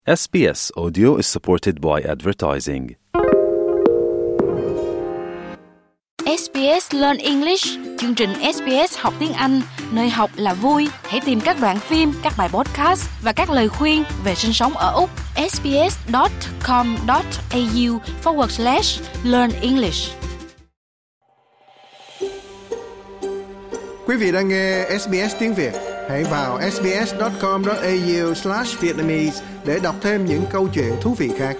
SBS Audio is supported by advertising. SBS Learn English, chương trình SBS học tiếng Anh, nơi học là vui. Hãy tìm các đoạn phim, các bài podcast và các lời khuyên về sinh sống ở Úc. sbs.com.au/learn English. Quý vị đang nghe SBS tiếng Việt. Hãy vào sbs.com.au/Vietnamese để đọc thêm những câu chuyện thú vị khác.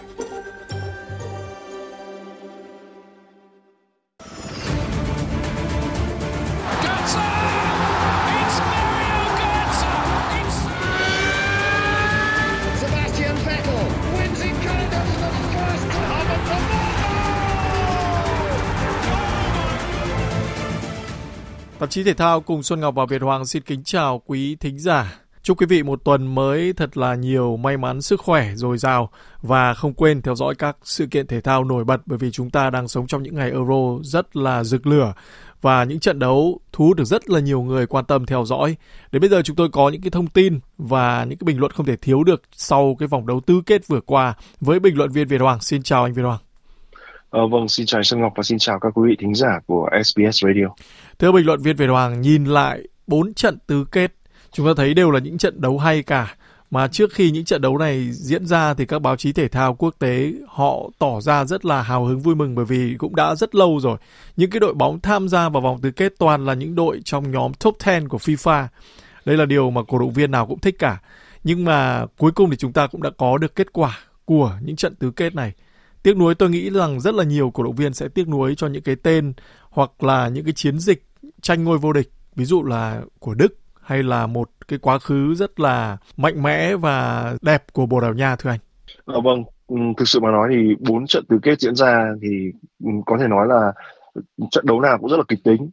Tạp chí Thể thao cùng Xuân Ngọc và Việt Hoàng xin kính chào quý thính giả. Chúc quý vị một tuần mới thật là nhiều may mắn, sức khỏe, dồi dào và không quên theo dõi các sự kiện thể thao nổi bật bởi vì chúng ta đang sống trong những ngày Euro rất là rực lửa và những trận đấu thu hút được rất là nhiều người quan tâm theo dõi. Đến bây giờ chúng tôi có những cái thông tin và những cái bình luận không thể thiếu được sau cái vòng đấu tứ kết vừa qua với bình luận viên Việt Hoàng. Xin chào anh Việt Hoàng. Vâng, xin chào Xuân Ngọc và xin chào các quý vị thính giả của SBS Radio. Thưa bình luận viên Việt Hoàng, nhìn lại 4 trận tứ kết, chúng ta thấy đều là những trận đấu hay cả. Mà trước khi những trận đấu này diễn ra thì các báo chí thể thao quốc tế họ tỏ ra rất là hào hứng vui mừng bởi vì cũng đã rất lâu rồi. Những cái đội bóng tham gia vào vòng tứ kết toàn là những đội trong nhóm top 10 của FIFA. Đây là điều mà cổ động viên nào cũng thích cả. Nhưng mà cuối cùng thì chúng ta cũng đã có được kết quả của những trận tứ kết này. Tiếc nuối, tôi nghĩ rằng rất là nhiều cổ động viên sẽ tiếc nuối cho những cái tên hoặc là những cái chiến dịch tranh ngôi vô địch, ví dụ là của Đức hay là một cái quá khứ rất là mạnh mẽ và đẹp của Bồ Đào Nha, thưa anh. Vâng, thực sự mà nói thì 4 trận tứ kết diễn ra thì có thể nói là trận đấu nào cũng rất là kịch tính.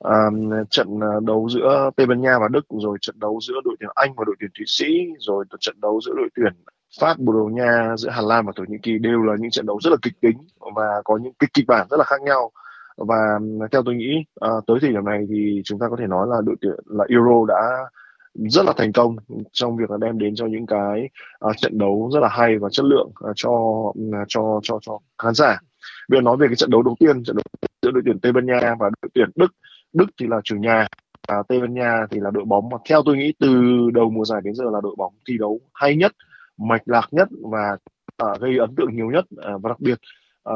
Trận đấu giữa Tây Ban Nha và Đức, rồi trận đấu giữa đội tuyển Anh và đội tuyển Thụy Sĩ, rồi trận đấu giữa đội tuyển Pháp, Bồ Đào Nha, giữa Hà Lan và Thổ Nhĩ Kỳ đều là những trận đấu rất là kịch tính và có những kịch bản rất là khác nhau. Và theo tôi nghĩ tới thời điểm này thì chúng ta có thể nói là đội tuyển là Euro đã rất là thành công trong việc là đem đến cho những cái trận đấu rất là hay và chất lượng cho khán giả. Bây giờ nói về cái trận đấu đầu tiên, trận đấu giữa đội tuyển Tây Ban Nha và đội tuyển Đức. Đức thì là chủ nhà và Tây Ban Nha thì là đội bóng mà theo tôi nghĩ từ đầu mùa giải đến giờ là đội bóng thi đấu hay nhất, mạch lạc nhất và gây ấn tượng nhiều nhất, và đặc biệt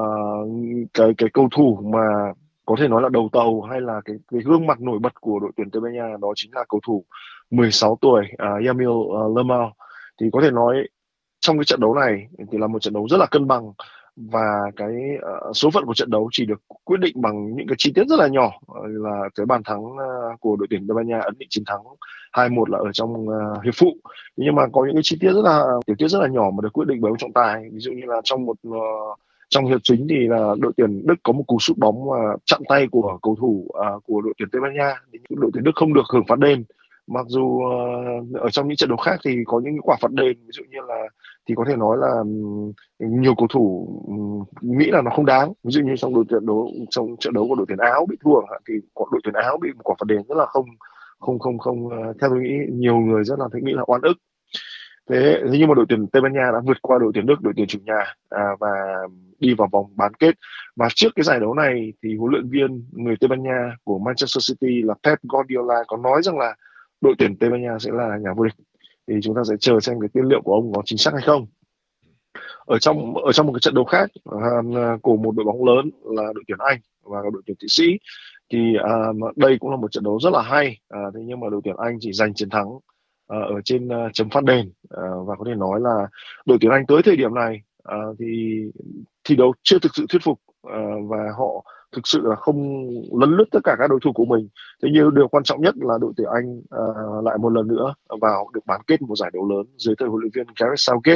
cái cầu thủ mà có thể nói là đầu tàu hay là cái gương mặt nổi bật của đội tuyển Tây Ban Nha đó chính là cầu thủ 16 tuổi Yamil Lamela. Thì có thể nói trong cái trận đấu này thì là một trận đấu rất là cân bằng và cái số phận của trận đấu chỉ được quyết định bằng những cái chi tiết rất là nhỏ, là cái bàn thắng của đội tuyển Tây Ban Nha ấn định chiến thắng 2-1 là ở trong hiệp phụ. Nhưng mà có những cái chi tiết tiểu tiết rất là nhỏ mà được quyết định bởi ông trọng tài. Ví dụ như là trong hiệp chính thì là đội tuyển Đức có một cú sút bóng chặn tay của cầu thủ của đội tuyển Tây Ban Nha. Đội tuyển Đức không được hưởng phạt đền. Mặc dù ở trong những trận đấu khác thì có những quả phạt đền, ví dụ như là thì có thể nói là nhiều cầu thủ nghĩ là nó không đáng. Ví dụ như trong trận đấu của đội tuyển Áo bị thua thì đội tuyển Áo bị một quả phạt đền rất là không theo tôi nghĩ nhiều người rất là nghĩ là oan ức. Thế nhưng mà đội tuyển Tây Ban Nha đã vượt qua đội tuyển Đức, đội tuyển chủ nhà và đi vào vòng bán kết. Và trước cái giải đấu này thì huấn luyện viên người Tây Ban Nha của Manchester City là Pep Guardiola có nói rằng là đội tuyển Tây Ban Nha sẽ là nhà vô địch. Thì chúng ta sẽ chờ xem cái tiên liệu của ông có chính xác hay không. Ở trong một cái trận đấu khác của một đội bóng lớn là đội tuyển Anh và đội tuyển Thụy Sĩ thì đây cũng là một trận đấu rất là hay. Thế nhưng mà đội tuyển Anh chỉ giành chiến thắng ở trên chấm phạt đền, và có thể nói là đội tuyển Anh tới thời điểm này thì thi đấu chưa thực sự thuyết phục, và họ thực sự là không lấn lướt tất cả các đối thủ của mình. Thế nhưng điều quan trọng nhất là đội tuyển Anh lại một lần nữa vào được bán kết một giải đấu lớn dưới thời huấn luyện viên Gareth Southgate.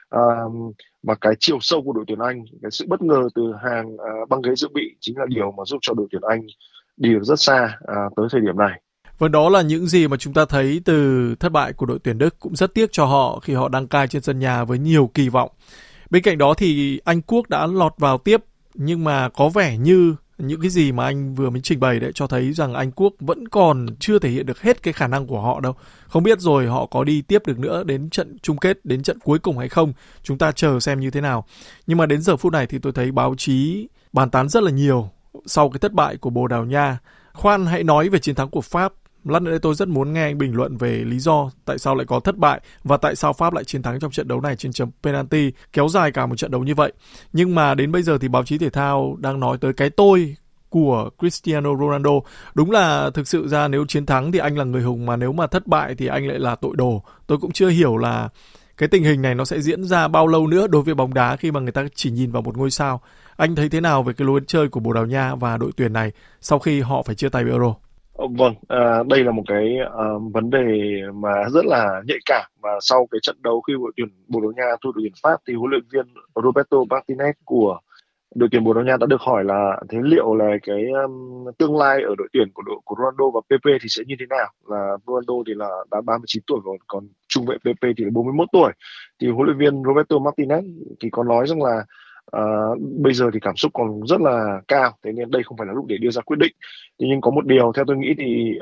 Và cái chiều sâu của đội tuyển Anh, cái sự bất ngờ từ hàng băng ghế dự bị chính là điều mà giúp cho đội tuyển Anh đi được rất xa tới thời điểm này. Vâng, đó là những gì mà chúng ta thấy từ thất bại của đội tuyển Đức. Cũng rất tiếc cho họ khi họ đăng cai trên sân nhà với nhiều kỳ vọng. Bên cạnh đó thì Anh Quốc đã lọt vào tiếp, nhưng mà có vẻ như những cái gì mà anh vừa mới trình bày đấy cho thấy rằng Anh Quốc vẫn còn chưa thể hiện được hết cái khả năng của họ đâu. Không biết rồi họ có đi tiếp được nữa đến trận chung kết, đến trận cuối cùng hay không. Chúng ta chờ xem như thế nào. Nhưng mà đến giờ phút này thì tôi thấy báo chí bàn tán rất là nhiều sau cái thất bại của Bồ Đào Nha. Khoan hãy nói về chiến thắng của Pháp. Lát nữa đây tôi rất muốn nghe anh bình luận về lý do tại sao lại có thất bại và tại sao Pháp lại chiến thắng trong trận đấu này trên chấm penalty kéo dài cả một trận đấu như vậy. Nhưng mà đến bây giờ thì báo chí thể thao đang nói tới cái tôi của Cristiano Ronaldo. Đúng là thực sự ra nếu chiến thắng thì anh là người hùng, mà nếu mà thất bại thì anh lại là tội đồ. Tôi cũng chưa hiểu là cái tình hình này nó sẽ diễn ra bao lâu nữa đối với bóng đá khi mà người ta chỉ nhìn vào một ngôi sao. Anh thấy thế nào về cái lối chơi của Bồ Đào Nha và đội tuyển này sau khi họ phải chia tay với Euro? Vâng, đây là một cái vấn đề mà rất là nhạy cảm, và sau cái trận đấu khi đội tuyển Bồ Đào Nha thua đội tuyển Pháp thì huấn luyện viên Roberto Martinez của đội tuyển Bồ Đào Nha đã được hỏi là thế liệu là cái tương lai ở đội tuyển của Ronaldo và PP thì sẽ như thế nào. Là Ronaldo thì là đã 39 tuổi rồi, còn trung vệ PP thì là 41 tuổi. Thì huấn luyện viên Roberto Martinez thì có nói rằng là bây giờ thì cảm xúc còn rất là cao, thế nên đây không phải là lúc để đưa ra quyết định. Thế nhưng có một điều theo tôi nghĩ thì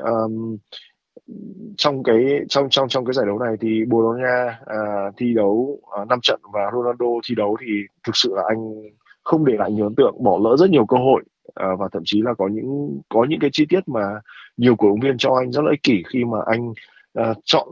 trong cái giải đấu này thì Bồ Đào Nha thi đấu 5 trận và Ronaldo thi đấu thì thực sự là anh không để lại nhiều ấn tượng, bỏ lỡ rất nhiều cơ hội, và thậm chí là có những cái chi tiết mà nhiều cổ động viên cho anh rất là ích kỷ khi mà anh chọn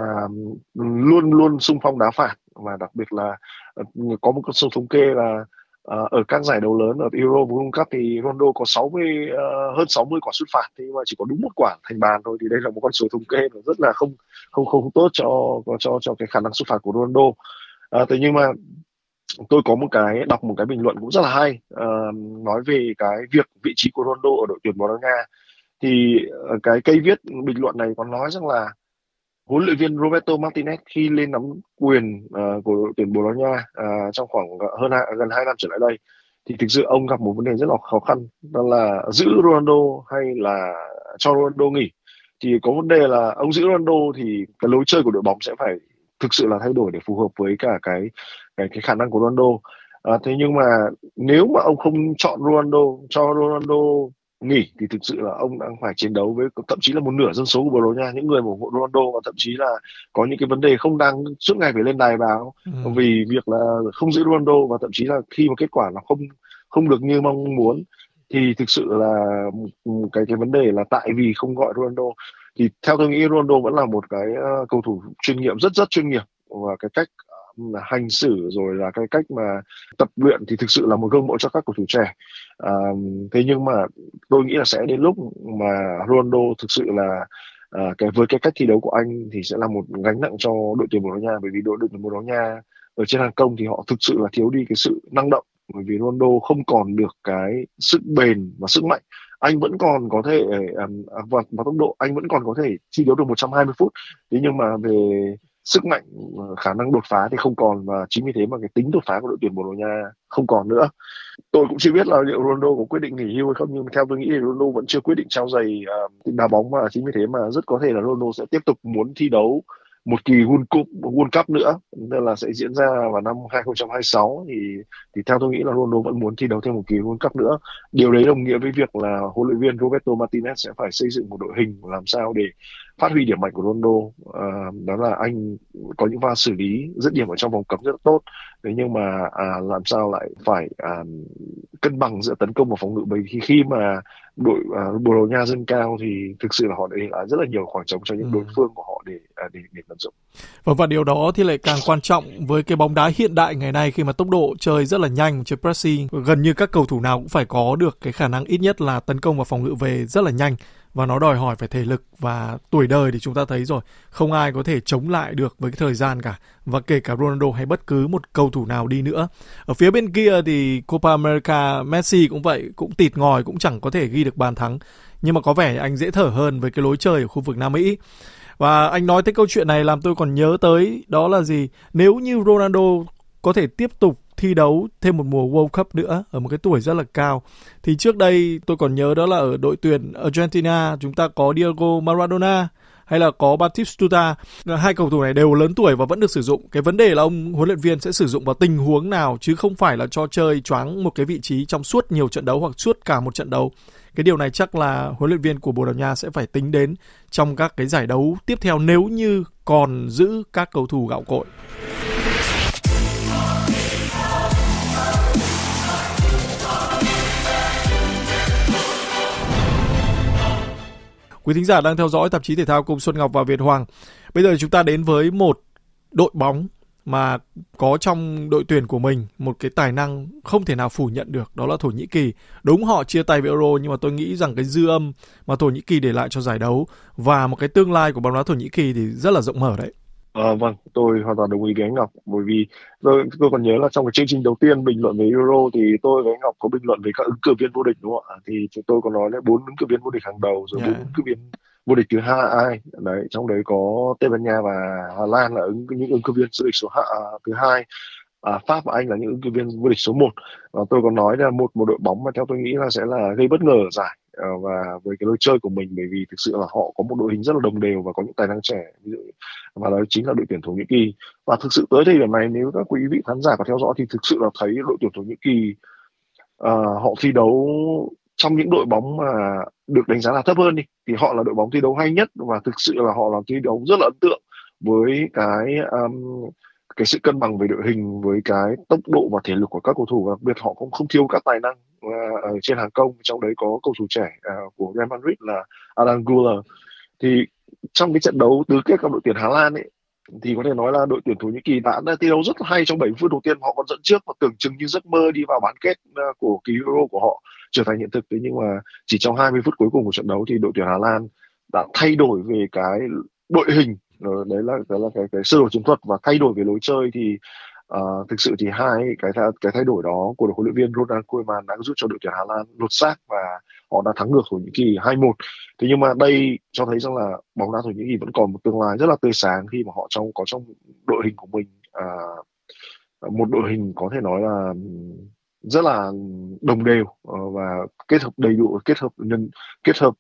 luôn luôn xung phong đá phạt. Và đặc biệt là có một con số thống kê là ở các giải đấu lớn, ở Euro và World Cup thì Ronaldo có hơn 60 quả sút phạt, nhưng mà chỉ có đúng một quả thành bàn thôi. Thì đây là một con số thống kê rất là không tốt cho cái khả năng sút phạt của Ronaldo. Thế nhưng mà tôi có đọc một cái bình luận cũng rất là hay, nói về cái vị trí của Ronaldo ở đội tuyển Bồ Đào Nha. Thì cái cây viết bình luận này còn nói rằng là huấn luyện viên Roberto Martinez khi lên nắm quyền của đội tuyển Bồ Đào Nha trong khoảng gần 2 năm trở lại đây thì thực sự ông gặp một vấn đề rất là khó khăn, đó là giữ Ronaldo hay là cho Ronaldo nghỉ. Thì có vấn đề là ông giữ Ronaldo thì cái lối chơi của đội bóng sẽ phải thực sự là thay đổi để phù hợp với cả cái khả năng của Ronaldo. Thế nhưng mà nếu mà ông không chọn Ronaldo, cho Ronaldo nghỉ thì thực sự là ông đang phải chiến đấu với thậm chí là một nửa dân số của Bồ Đào Nha, những người ủng hộ Ronaldo, và thậm chí là có những cái vấn đề không đang suốt ngày phải lên đài báo vì việc là không giữ Ronaldo, và thậm chí là khi mà kết quả nó không được như mong muốn thì thực sự là cái vấn đề là tại vì không gọi Ronaldo. Thì theo tôi nghĩ Ronaldo vẫn là một cái cầu thủ chuyên nghiệp, rất chuyên nghiệp, và cái cách hành xử rồi là cái cách mà tập luyện thì thực sự là một gương mẫu cho các cầu thủ trẻ. Thế nhưng mà tôi nghĩ là sẽ đến lúc mà Ronaldo thực sự là với cái cách thi đấu của anh thì sẽ là một gánh nặng cho đội tuyển Bồ Đào Nha, bởi vì đội tuyển Bồ Đào Nha ở trên hàng công thì họ thực sự là thiếu đi cái sự năng động, bởi vì Ronaldo không còn được cái sức bền và sức mạnh. Anh vẫn còn có thể và tốc độ anh vẫn còn có thể thi đấu được 120 phút. Thế nhưng mà về sức mạnh, khả năng đột phá thì không còn, và chính vì thế mà cái tính đột phá của đội tuyển Bồ Đào Nha không còn nữa. Tôi cũng chưa biết là liệu Ronaldo có quyết định nghỉ hưu hay không, nhưng theo tôi nghĩ thì Ronaldo vẫn chưa quyết định trao giày đá bóng, và chính vì thế mà rất có thể là Ronaldo sẽ tiếp tục muốn thi đấu một kỳ World Cup nữa, nên là sẽ diễn ra vào năm 2026. Thì theo tôi nghĩ là Ronaldo vẫn muốn thi đấu thêm một kỳ World Cup nữa. Điều đấy đồng nghĩa với việc là huấn luyện viên Roberto Martinez sẽ phải xây dựng một đội hình làm sao để phát huy điểm mạnh của Ronaldo. Đó là anh có những pha xử lý dứt điểm ở trong vòng cấm rất tốt, thế nhưng mà làm sao lại phải cân bằng giữa tấn công và phòng ngự, bởi vì khi mà đội Bồ Đào Nha dâng cao thì thực sự là họ để lại rất là nhiều khoảng trống cho những đối phương của họ để tận dụng. Và điều đó thì lại càng quan trọng với cái bóng đá hiện đại ngày nay, khi mà tốc độ chơi rất là nhanh, chơi pressing, gần như các cầu thủ nào cũng phải có được cái khả năng ít nhất là tấn công và phòng ngự về rất là nhanh, và nó đòi hỏi phải thể lực và tuổi đời thì chúng ta thấy rồi, không ai có thể chống lại được với cái thời gian cả, và kể cả Ronaldo hay bất cứ một cầu thủ nào đi nữa. Ở phía bên kia thì Copa America, Messi cũng vậy, cũng tịt ngòi, cũng chẳng có thể ghi được bàn thắng, nhưng mà có vẻ anh dễ thở hơn với cái lối chơi ở khu vực Nam Mỹ. Và anh nói tới câu chuyện này làm tôi còn nhớ tới đó là gì? Nếu như Ronaldo có thể tiếp tục thi đấu thêm một mùa World Cup nữa ở một cái tuổi rất là cao, thì trước đây tôi còn nhớ đó là ở đội tuyển Argentina chúng ta có Diego Maradona, hay là có Batistuta. Hai cầu thủ này đều lớn tuổi và vẫn được sử dụng. Cái vấn đề là ông huấn luyện viên sẽ sử dụng vào tình huống nào, chứ không phải là cho chơi choáng một cái vị trí trong suốt nhiều trận đấu hoặc suốt cả một trận đấu. Cái điều này chắc là huấn luyện viên của Bồ Đào Nha sẽ phải tính đến trong các cái giải đấu tiếp theo nếu như còn giữ các cầu thủ gạo cội. Quý thính giả đang theo dõi tạp chí thể thao cùng Xuân Ngọc và Việt Hoàng. Bây giờ chúng ta đến với một đội bóng mà có trong đội tuyển của mình một cái tài năng không thể nào phủ nhận được, đó là Thổ Nhĩ Kỳ. Đúng, họ chia tay với Euro, nhưng mà tôi nghĩ rằng cái dư âm mà Thổ Nhĩ Kỳ để lại cho giải đấu và một cái tương lai của bóng đá Thổ Nhĩ Kỳ thì rất là rộng mở đấy. Vâng, tôi hoàn toàn đồng ý với anh Ngọc, bởi vì tôi còn nhớ là trong cái chương trình đầu tiên bình luận về Euro thì tôi với anh Ngọc có bình luận về các ứng cử viên vô địch, đúng không ạ? Thì chúng tôi có nói là 4 ứng cử viên vô địch hàng đầu, rồi 4 ứng cử viên vô địch thứ hai. Đấy, trong đấy có Tây Ban Nha và Hà Lan là những ứng cử viên vô địch thứ hai. Pháp và Anh là những ứng cử viên vô địch số 1. Và tôi còn nói là một đội bóng mà theo tôi nghĩ là sẽ là gây bất ngờ ở giải, và với cái lối chơi của mình, bởi vì thực sự là họ có một đội hình rất là đồng đều và có những tài năng trẻ, ví dụ và đó chính là đội tuyển Thổ Nhĩ Kỳ. Và thực sự tới thời điểm này, nếu các quý vị khán giả có theo dõi thì thực sự là thấy đội tuyển Thổ Nhĩ Kỳ họ thi đấu trong những đội bóng mà được đánh giá là thấp hơn thì họ là đội bóng thi đấu hay nhất, và thực sự là họ là thi đấu rất là ấn tượng với cái sự cân bằng về đội hình, với cái tốc độ và thể lực của các cầu thủ, và đặc biệt họ cũng không thiếu các tài năng ở trên hàng công. Trong đấy có cầu thủ trẻ của Real Madrid là Arda Güler. Thì trong cái trận đấu tứ kết gặp đội tuyển Hà Lan ấy, thì có thể nói là đội tuyển Thổ Nhĩ Kỳ đã thi đấu rất là hay. Trong 70 phút đầu tiên họ còn dẫn trước và tưởng chừng như giấc mơ đi vào bán kết của kỳ Euro của họ trở thành hiện thực. Thế nhưng mà chỉ trong 20 phút cuối cùng của trận đấu thì đội tuyển Hà Lan đã thay đổi về cái đội hình, đấy là cái sơ đồ chiến thuật và thay đổi về lối chơi. Thì thực sự thì hai cái thay đổi đó của huấn luyện viên Ronald Koeman đã giúp cho đội tuyển Hà Lan lột xác và họ đã thắng ngược Thổ Nhĩ Kỳ 2-1. Thế nhưng mà đây cho thấy rằng là bóng đá Thổ Nhĩ Kỳ vẫn còn một tương lai rất là tươi sáng khi mà họ có trong đội hình của mình một đội hình có thể nói là rất là đồng đều và kết hợp đầy đủ, kết hợp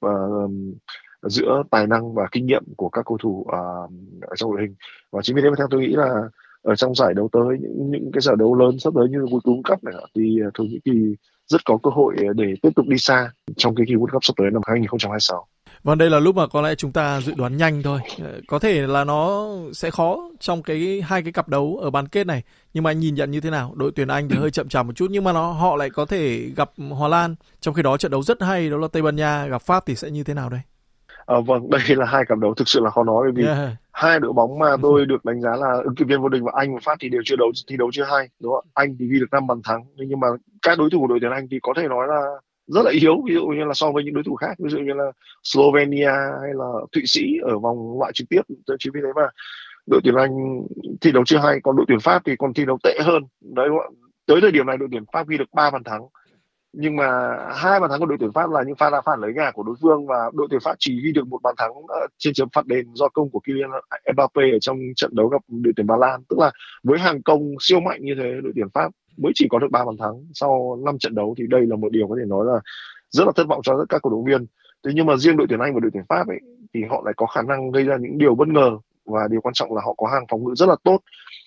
giữa tài năng và kinh nghiệm của các cầu thủ ở trong đội hình. Và chính vì thế mà theo tôi nghĩ là ở trong giải đấu tới, những cái giải đấu lớn sắp tới như World Cup này, thì Thổ Nhĩ Kỳ rất có cơ hội để tiếp tục đi xa trong cái kỳ World Cup sắp tới năm 2026. Vâng, đây là lúc mà có lẽ chúng ta dự đoán nhanh thôi. Có thể là nó sẽ khó trong hai cái cặp đấu ở bán kết này. Nhưng mà anh nhìn nhận như thế nào? Đội tuyển Anh thì hơi chậm chạp một chút, nhưng mà họ lại có thể gặp Hà Lan. Trong khi đó trận đấu rất hay, đó là Tây Ban Nha gặp Pháp thì sẽ như thế nào đây? Vâng, đây là hai cặp đấu thực sự là khó nói, bởi vì hai đội bóng mà tôi được đánh giá là ứng cử viên vô địch, và Anh và Pháp thì đều thi đấu chưa hay, đúng không? Anh thì ghi được 5 bàn thắng, nhưng mà các đối thủ của đội tuyển Anh thì có thể nói là rất là yếu, ví dụ như là so với những đối thủ khác, ví dụ như là Slovenia hay là Thụy Sĩ ở vòng loại trực tiếp. Chính vì thế mà đội tuyển Anh thi đấu chưa hay, còn đội tuyển Pháp thì còn thi đấu tệ hơn. Đấy, đúng không? Tới thời điểm này đội tuyển Pháp ghi được 3 bàn thắng, nhưng mà 2 bàn thắng của đội tuyển Pháp là những pha đá phản lưới nhà của đối phương, và đội tuyển Pháp chỉ ghi được 1 bàn thắng trên chấm phạt đền do công của Kylian Mbappé ở trong trận đấu gặp đội tuyển Ba Lan. Tức là với hàng công siêu mạnh như thế, đội tuyển Pháp mới chỉ có được 3 bàn thắng sau 5 trận đấu, thì đây là một điều có thể nói là rất là thất vọng cho các cổ động viên. Thế nhưng mà riêng đội tuyển Anh và đội tuyển Pháp ấy, thì họ lại có khả năng gây ra những điều bất ngờ, và điều quan trọng là họ có hàng phòng ngự rất là tốt.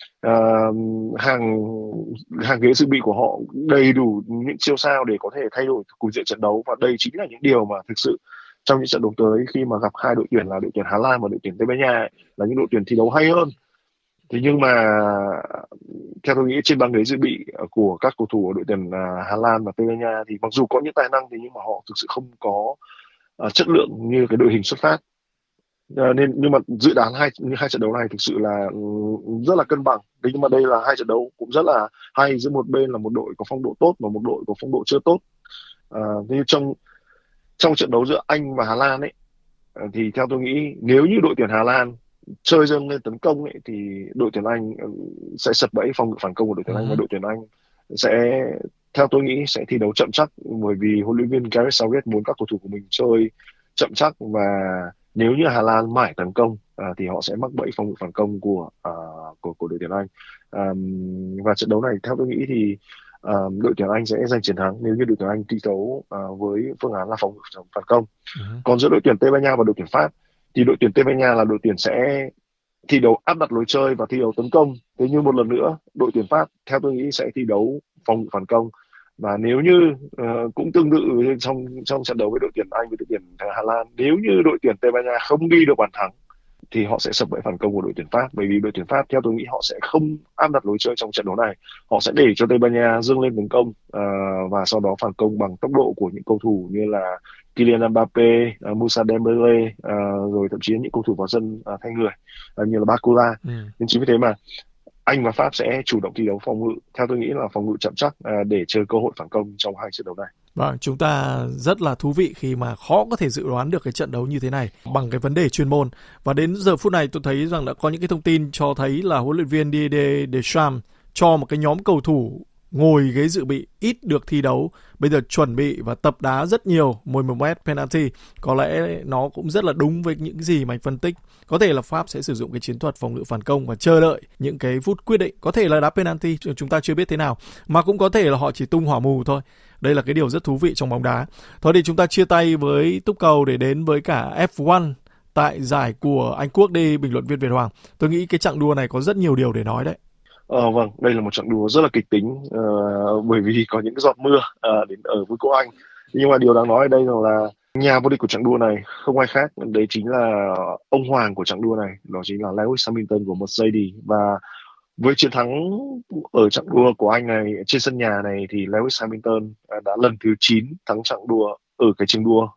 Hàng ghế dự bị của họ đầy đủ những siêu sao để có thể thay đổi cục diện trận đấu, và đây chính là những điều mà thực sự trong những trận đấu tới, khi mà gặp hai đội tuyển là đội tuyển Hà Lan và đội tuyển Tây Ban Nha, là những đội tuyển thi đấu hay hơn. Thế nhưng mà theo tôi nghĩ trên băng ghế dự bị của các cầu thủ ở đội tuyển Hà Lan và Tây Ban Nha thì mặc dù có những tài năng, thì nhưng mà họ thực sự không có chất lượng như cái đội hình xuất phát. Nhưng mà dự đoán hai trận đấu này thực sự là rất là cân bằng. Thế nhưng mà đây là hai trận đấu cũng rất là hay, giữa một bên là một đội có phong độ tốt và một đội có phong độ chưa tốt. Thế trong trận đấu giữa Anh và Hà Lan ấy, thì theo tôi nghĩ nếu như đội tuyển Hà Lan chơi dâng lên tấn công ấy, thì đội tuyển Anh sẽ sập bẫy phòng ngự phản công của đội tuyển Anh, và đội tuyển Anh sẽ, theo tôi nghĩ, sẽ thi đấu chậm chắc, bởi vì huấn luyện viên Gareth Southgate muốn các cầu thủ của mình chơi chậm chắc, và nếu như Hà Lan mãi tấn công thì họ sẽ mắc bẫy phòng ngự phản công của đội tuyển Anh. Và trận đấu này theo tôi nghĩ thì đội tuyển Anh sẽ giành chiến thắng nếu như đội tuyển Anh thi đấu với phương án là phòng ngự phản công. Còn giữa đội tuyển Tây Ban Nha và đội tuyển Pháp thì đội tuyển Tây Ban Nha là đội tuyển sẽ thi đấu áp đặt lối chơi và thi đấu tấn công. Thế nhưng một lần nữa, đội tuyển Pháp theo tôi nghĩ sẽ thi đấu phòng ngự phản công. Và nếu như cũng tương tự trong trận đấu với đội tuyển Anh với đội tuyển Hà Lan, nếu như đội tuyển Tây Ban Nha không ghi được bàn thắng thì họ sẽ sập bẫy phản công của đội tuyển Pháp, bởi vì đội tuyển Pháp theo tôi nghĩ họ sẽ không áp đặt lối chơi trong trận đấu này. Họ sẽ để cho Tây Ban Nha dâng lên tấn công và sau đó phản công bằng tốc độ của những cầu thủ như là Kylian Mbappé, Moussa Dembélé, rồi thậm chí những cầu thủ vào sân thay người như là Barcola. Nên chính vì thế mà Anh và Pháp sẽ chủ động thi đấu phòng ngự, theo tôi nghĩ là phòng ngự chậm chắc để chờ cơ hội phản công trong hai trận đấu này. Vâng, chúng ta rất là thú vị khi mà khó có thể dự đoán được cái trận đấu như thế này bằng cái vấn đề chuyên môn. Và đến giờ phút này tôi thấy rằng đã có những cái thông tin cho thấy là huấn luyện viên Didier Deschamps cho một cái nhóm cầu thủ ngồi ghế dự bị ít được thi đấu, bây giờ chuẩn bị và tập đá rất nhiều 11m penalty. Có lẽ nó cũng rất là đúng với những gì mà anh phân tích. Có thể là Pháp sẽ sử dụng cái chiến thuật phòng ngự phản công và chờ đợi những cái phút quyết định. Có thể là đá penalty, chúng ta chưa biết thế nào. Mà cũng có thể là họ chỉ tung hỏa mù thôi. Đây là cái điều rất thú vị trong bóng đá. Thôi thì chúng ta chia tay với túc cầu để đến với cả F1 tại giải của Anh Quốc đi, bình luận viên Việt Hoàng. Tôi nghĩ cái chặng đua này có rất nhiều điều để nói đấy. Vâng, đây là một trận đua rất là kịch tính bởi vì có những cái giọt mưa đến ở Vương quốc Anh. Nhưng mà điều đáng nói ở đây là nhà vô địch của trận đua này không ai khác, đấy chính là ông hoàng của trận đua này, đó chính là Lewis Hamilton của Mercedes. Và với chiến thắng ở trận đua của Anh này trên sân nhà này thì Lewis Hamilton đã lần thứ 9 thắng trận đua ở cái trường đua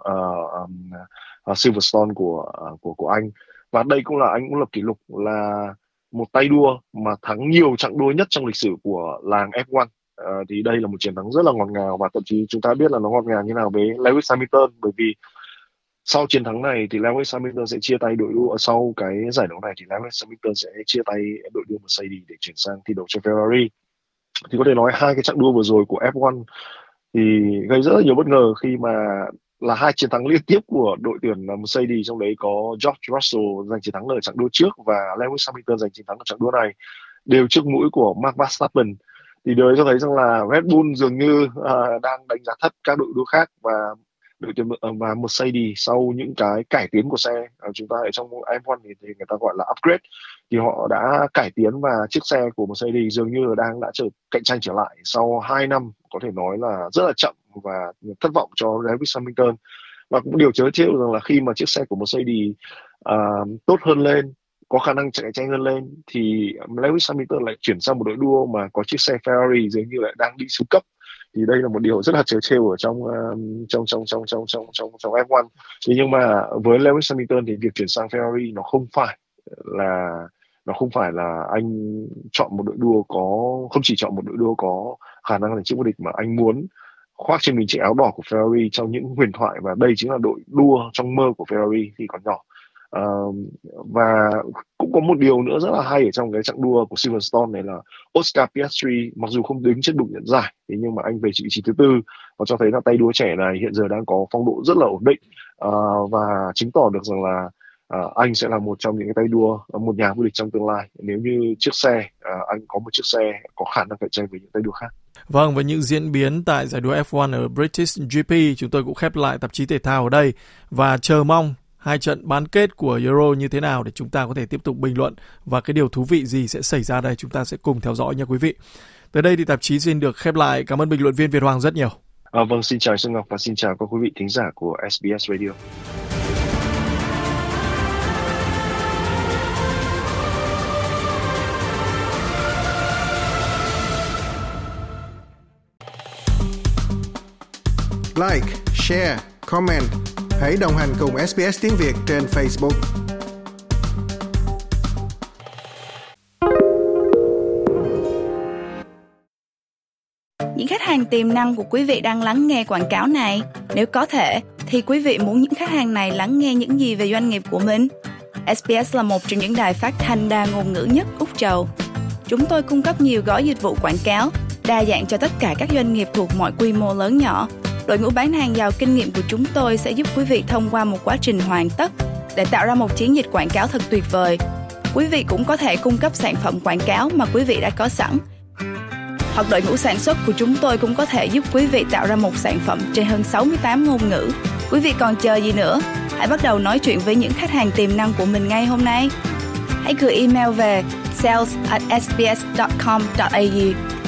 Silverstone của Anh. Và đây cũng là anh cũng lập kỷ lục là một tay đua mà thắng nhiều trận đua nhất trong lịch sử của làng F1. Thì đây là một chiến thắng rất là ngọt ngào, và thậm chí chúng ta biết là nó ngọt ngào như nào với Lewis Hamilton, bởi vì sau chiến thắng này thì Lewis Hamilton sẽ chia tay đội đua. Sau cái giải đấu này thì Lewis Hamilton sẽ chia tay đội đua Mercedes để chuyển sang thi đấu cho Ferrari. Thì có thể nói hai cái chặng đua vừa rồi của F1 thì gây rất là nhiều bất ngờ khi mà là hai chiến thắng liên tiếp của đội tuyển Mercedes, trong đấy có George Russell giành chiến thắng ở chặng đua trước và Lewis Hamilton giành chiến thắng ở chặng đua này, đều trước mũi của Max Verstappen. Thì điều ấy cho thấy rằng là Red Bull dường như đang đánh giá thấp các đội đua khác, và đội tuyển và Mercedes sau những cái cải tiến của xe, chúng ta ở trong F1 thì người ta gọi là upgrade, thì họ đã cải tiến và chiếc xe của Mercedes dường như là đã cạnh tranh trở lại sau 2 năm có thể nói là rất là chậm và thất vọng cho Lewis Hamilton. Và cũng điều trớ trêu rằng là khi mà chiếc xe của Mercedes tốt hơn lên, có khả năng cạnh tranh hơn lên, thì Lewis Hamilton lại chuyển sang một đội đua mà có chiếc xe Ferrari dường như lại đang đi xuống cấp. Thì đây là một điều rất là trớ trêu ở trong F1. Thế nhưng mà với Lewis Hamilton thì việc chuyển sang Ferrari nó không phải là anh chọn một đội đua không chỉ chọn một đội đua có khả năng giành chức vô địch, mà anh muốn khoác trên mình chiếc áo đỏ của Ferrari trong những huyền thoại, và đây chính là đội đua trong mơ của Ferrari khi còn nhỏ. Và cũng có một điều nữa rất là hay ở trong cái chặng đua của Silverstone này là Oscar Piastri mặc dù không đứng trên bục nhận giải, thế nhưng mà anh về vị trí thứ 4 và cho thấy là tay đua trẻ này hiện giờ đang có phong độ rất là ổn định, và chứng tỏ được rằng là anh sẽ là một trong những cái tay đua, một nhà vô địch trong tương lai nếu như chiếc xe anh có một chiếc xe có khả năng cạnh tranh với những tay đua khác. Vâng, với những diễn biến tại giải đua F1 ở British GP, chúng tôi cũng khép lại tạp chí thể thao ở đây và chờ mong hai trận bán kết của Euro như thế nào để chúng ta có thể tiếp tục bình luận, và cái điều thú vị gì sẽ xảy ra đây chúng ta sẽ cùng theo dõi nha quý vị. Tới đây thì tạp chí xin được khép lại. Cảm ơn bình luận viên Việt Hoàng rất nhiều. Vâng, xin chào Xuân Ngọc và xin chào các quý vị thính giả của SBS Radio. Like, share, comment. Hãy đồng hành cùng SBS tiếng Việt trên Facebook. Những khách hàng tiềm năng của quý vị đang lắng nghe quảng cáo này. Nếu có thể, thì quý vị muốn những khách hàng này lắng nghe những gì về doanh nghiệp của mình? SBS là một trong những đài phát thanh đa ngôn ngữ nhất Úc Châu. Chúng tôi cung cấp nhiều gói dịch vụ quảng cáo, đa dạng cho tất cả các doanh nghiệp thuộc mọi quy mô lớn nhỏ. Đội ngũ bán hàng giàu kinh nghiệm của chúng tôi sẽ giúp quý vị thông qua một quá trình hoàn tất để tạo ra một chiến dịch quảng cáo thật tuyệt vời. Quý vị cũng có thể cung cấp sản phẩm quảng cáo mà quý vị đã có sẵn. Hoặc đội ngũ sản xuất của chúng tôi cũng có thể giúp quý vị tạo ra một sản phẩm trên hơn 68 ngôn ngữ. Quý vị còn chờ gì nữa? Hãy bắt đầu nói chuyện với những khách hàng tiềm năng của mình ngay hôm nay. Hãy gửi email về sales@sbs.com.au